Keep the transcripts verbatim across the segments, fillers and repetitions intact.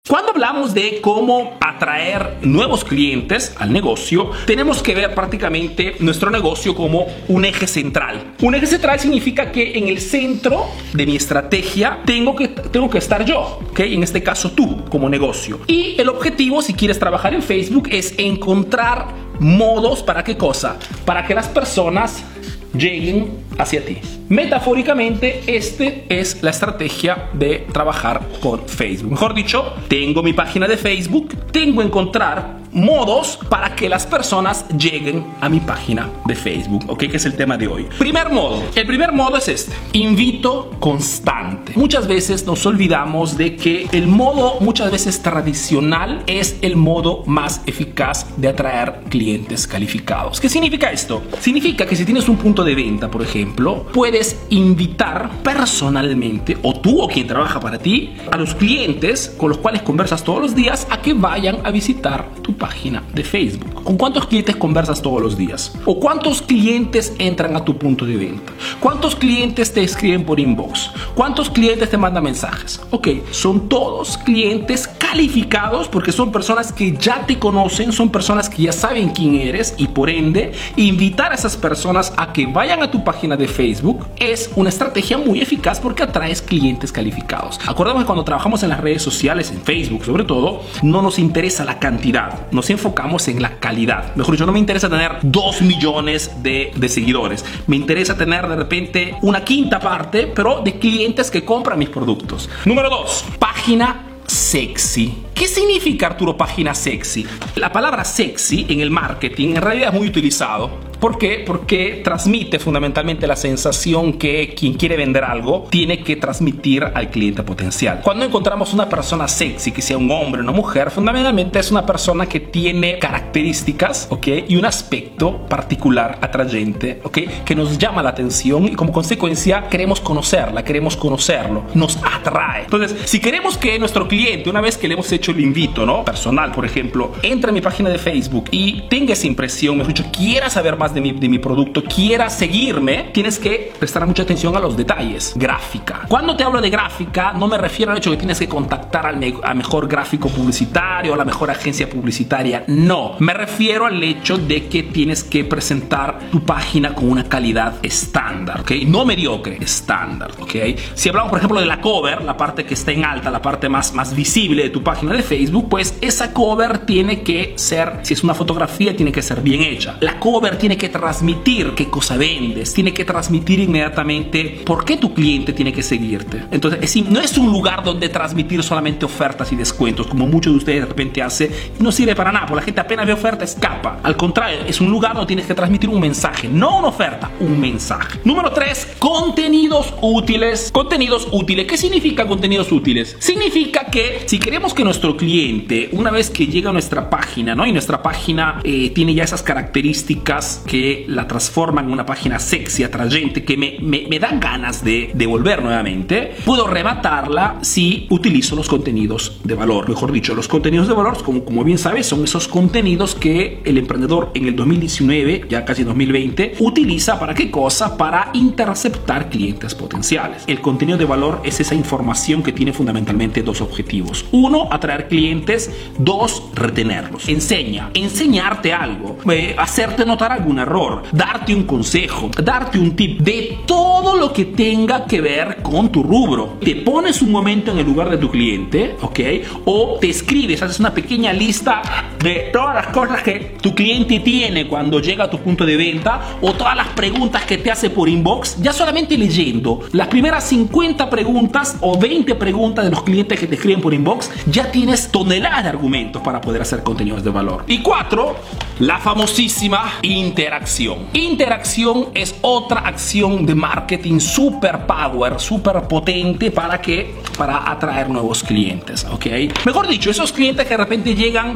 Cuando hablamos de cómo atraer nuevos clientes al negocio, tenemos que ver prácticamente nuestro negocio como un eje central. Un eje central significa que en el centro de mi estrategia tengo que, tengo que estar yo, ¿ok? En este caso tú como negocio. Y el objetivo, si quieres trabajar en Facebook, es encontrar modos para qué cosa, para que las personas lleguen hacia ti. Metafóricamente, este es la estrategia de trabajar con Facebook. Mejor dicho, tengo mi página de Facebook, tengo que encontrar modos para que las personas lleguen a mi página de Facebook, ¿ok? Que es el tema de hoy. Primer modo. El primer modo es este. Invito constante. Muchas veces nos olvidamos de que el modo, muchas veces tradicional, es el modo más eficaz de atraer clientes calificados. ¿Qué significa esto? Significa que si tienes un punto de venta, por ejemplo, puedes invitar personalmente, o tú o quien trabaja para ti, a los clientes con los cuales conversas todos los días a que vayan a visitar tu página. página de Facebook. ¿Con cuántos clientes conversas todos los días? ¿O cuántos clientes entran a tu punto de venta? ¿Cuántos clientes te escriben por inbox? ¿Cuántos clientes te mandan mensajes? Ok, son todos clientes calificados porque son personas que ya te conocen, son personas que ya saben quién eres y por ende invitar a esas personas a que vayan a tu página de Facebook es una estrategia muy eficaz porque atraes clientes calificados. Acordemos que cuando trabajamos en las redes sociales, en Facebook sobre todo, no nos interesa la cantidad. Nos enfocamos en la calidad. Mejor dicho, no me interesa tener dos millones de, de seguidores. Me interesa tener de repente una quinta parte, pero de clientes que compran mis productos. Número dos, página sexy. ¿Qué significa, Arturo, página sexy? La palabra sexy en el marketing en realidad es muy utilizado. ¿Por qué? Porque transmite fundamentalmente la sensación que quien quiere vender algo tiene que transmitir al cliente potencial. Cuando encontramos una persona sexy, que sea un hombre o una mujer, fundamentalmente es una persona que tiene características, ¿ok? Y un aspecto particular, atrayente, ¿ok? Que nos llama la atención y como consecuencia queremos conocerla, queremos conocerlo, nos atrae. Entonces, si queremos que nuestro cliente, una vez que le hemos hecho el invito, ¿no? Personal, por ejemplo, entre a mi página de Facebook y tenga esa impresión, mejor dicho, quiera saber más de mi, de mi producto, quiera seguirme, tienes que prestar mucha atención a los detalles. Gráfica. Cuando te hablo de gráfica, no me refiero al hecho de que tienes que contactar al, me al mejor gráfico publicitario, a la mejor agencia publicitaria. No. Me refiero al hecho de que tienes que presentar tu página con una calidad estándar, ¿ok? No mediocre, estándar, ¿ok? Si hablamos, por ejemplo, de la cover, la parte que está en alta, la parte más, más visible de tu página de Facebook, pues esa cover tiene que ser, si es una fotografía, tiene que ser bien hecha. La cover tiene que transmitir qué cosa vendes, tiene que transmitir inmediatamente por qué tu cliente tiene que seguirte. Entonces, es, no es un lugar donde transmitir solamente ofertas y descuentos, como muchos de ustedes de repente hacen, y no sirve para nada, porque la gente apenas ve oferta, escapa. Al contrario, es un lugar donde tienes que transmitir un mensaje, no una oferta, un mensaje. Número tres, contenidos útiles. Contenidos útiles. ¿Qué significa contenidos útiles? Significa que si queremos que nuestro cliente, una vez que llega a nuestra página, ¿no? Y nuestra página eh, tiene ya esas características que la transforman en una página sexy, atrayente, que me, me, me dan ganas de, de volver nuevamente, puedo rematarla si utilizo los contenidos de valor. Mejor dicho, los contenidos de valor, como, como bien sabes, son esos contenidos que el emprendedor en el dos mil diecinueve, ya casi dos mil veinte, utiliza ¿para qué cosa? Para interceptar clientes potenciales. El contenido de valor es esa información que tiene fundamentalmente dos objetivos. Uno, atraer clientes. Dos, retenerlos. Enseña, enseñarte algo, eh, hacerte notar algún error, darte un consejo, darte un tip de todo lo que tenga que ver con tu rubro. Te pones un momento en el lugar de tu cliente, ¿ok? O te escribes, haces una pequeña lista de todas las cosas que tu cliente tiene cuando llega a tu punto de venta o todas las preguntas que te hace por inbox. Ya solamente leyendo las primeras cincuenta preguntas o veinte preguntas de los clientes que te escriben por inbox, ya tienes toneladas de argumentos para poder hacer contenidos de valor. Y cuatro, la famosísima interacción. Interacción es otra acción de marketing super power, super potente para que para atraer nuevos clientes, ¿ok? Mejor dicho, esos clientes que de repente llegan a tu,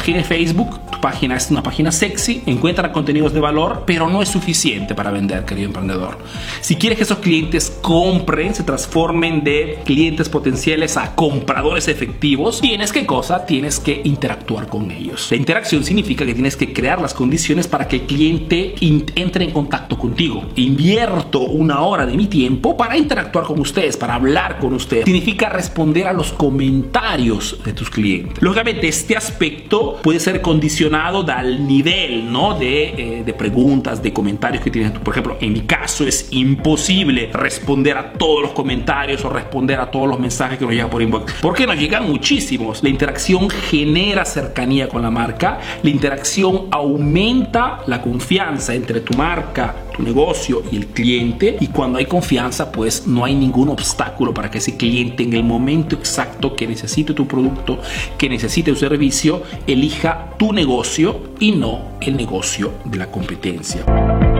página de Facebook, tu página es una página sexy, encuentran contenidos de valor, pero no es suficiente para vender, querido emprendedor. Si quieres que esos clientes compren, se transformen de clientes potenciales a compradores efectivos, tienes ¿qué cosa? Tienes que interactuar con ellos. La interacción significa que tienes que crear las condiciones para que el cliente entre en contacto contigo. Invierto una hora de mi tiempo para interactuar con ustedes, para hablar con ustedes. Significa responder a los comentarios de tus clientes. Lógicamente, este aspecto puede ser condicionado al nivel, ¿no? de, eh, de preguntas, de comentarios que tienes tú. Por ejemplo, en mi caso es imposible responder a todos los comentarios o responder a todos los mensajes que nos llegan por inbox, porque nos llegan muchísimos. La interacción genera cercanía con la marca, la interacción aumenta la confianza entre tu marca, tu negocio y el cliente, y cuando hay confianza, pues no hay ningún obstáculo para que ese cliente en el momento exacto que necesite tu producto, que necesite tu servicio, elija tu negocio y no el negocio de la competencia.